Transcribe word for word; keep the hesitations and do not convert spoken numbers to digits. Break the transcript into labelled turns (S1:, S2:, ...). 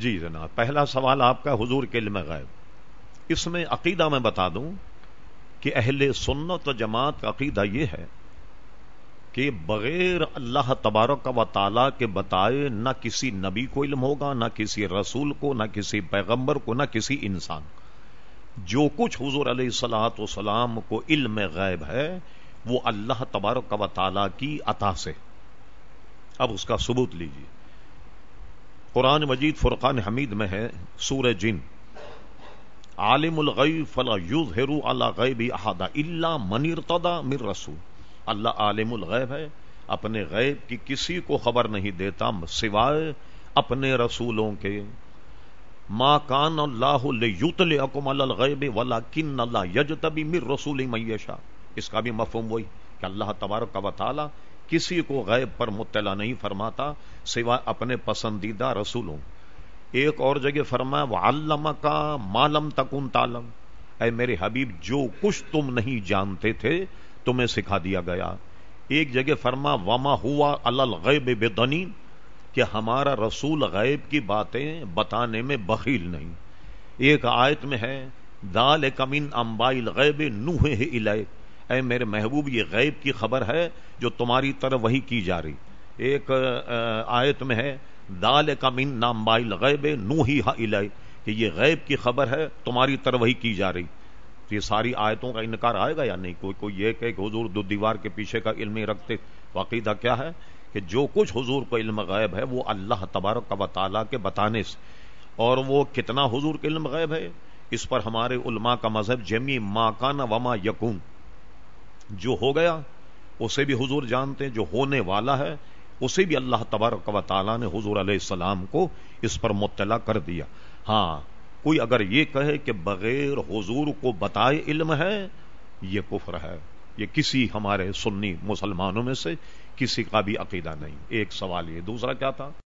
S1: جی جناب، پہلا سوال آپ کا حضور کے علم غیب، اس میں عقیدہ میں بتا دوں کہ اہل سنت و جماعت کا عقیدہ یہ ہے کہ بغیر اللہ تبارک و تعالیٰ کے بتائے نہ کسی نبی کو علم ہوگا، نہ کسی رسول کو، نہ کسی پیغمبر کو، نہ کسی انسان کو۔ جو کچھ حضور علیہ الصلوۃ والسلام کو علم غیب ہے وہ اللہ تبارک و تعالیٰ کی عطا سے۔ اب اس کا ثبوت لیجیے، قرآن مجید فرقان حمید میں ہے، سورہ جن، عالم الغیب فلا یظہر علی غیبہ احد الا من ارتضی من رسول۔ اللہ عالم الغیب ہے، اپنے غیب کی کسی کو خبر نہیں دیتا سوائے اپنے رسولوں کے۔ ما کان اللہ لیطلعکم علی الغیب ولکن اللہ یجتبی من رسولہ من یشاء۔ اس کا بھی مفہوم وہی کہ اللہ تبارک و تعالی کسی کو غیب پر مطلع نہیں فرماتا سوائے اپنے پسندیدہ رسولوں۔ ایک اور جگہ فرمایا وعلمک ما لم تکن تعلم، اے میرے حبیب جو کچھ تم نہیں جانتے تھے تمہیں سکھا دیا گیا۔ ایک جگہ فرما وما ہوا علی الغیب بضنین، کہ ہمارا رسول غیب کی باتیں بتانے میں بخیل نہیں۔ ایک آیت میں ہے ذالک من انباء الغیب نوحیہ الیک، اے میرے محبوب یہ غیب کی خبر ہے جو تمہاری طرف وحی کی جا رہی۔ ایک آیت میں ہے ذالک من انباء الغیب نوحیہ الیک، کہ یہ غیب کی خبر ہے تمہاری طرف وحی کی جا رہی۔ یہ ساری آیتوں کا انکار آئے گا یا نہیں؟ کوئی کوئی یہ کہ حضور دو دیوار کے پیچھے کا علم ہی رکھتے۔ عقیدہ کیا ہے کہ جو کچھ حضور کو علم غیب ہے وہ اللہ تبارک و تعالیٰ کے بتانے سے، اور وہ کتنا حضور کے علم غیب ہے اس پر ہمارے علماء کا مذہب جمی ما کان وما یکون، جو ہو گیا اسے بھی حضور جانتے، جو ہونے والا ہے اسے بھی اللہ تبارک و تعالیٰ نے حضور علیہ السلام کو اس پر مطلع کر دیا۔ ہاں کوئی اگر یہ کہے کہ بغیر حضور کو بتائے علم ہے، یہ کفر ہے۔ یہ کسی ہمارے سنی مسلمانوں میں سے کسی کا بھی عقیدہ نہیں۔ ایک سوال یہ، دوسرا کیا تھا؟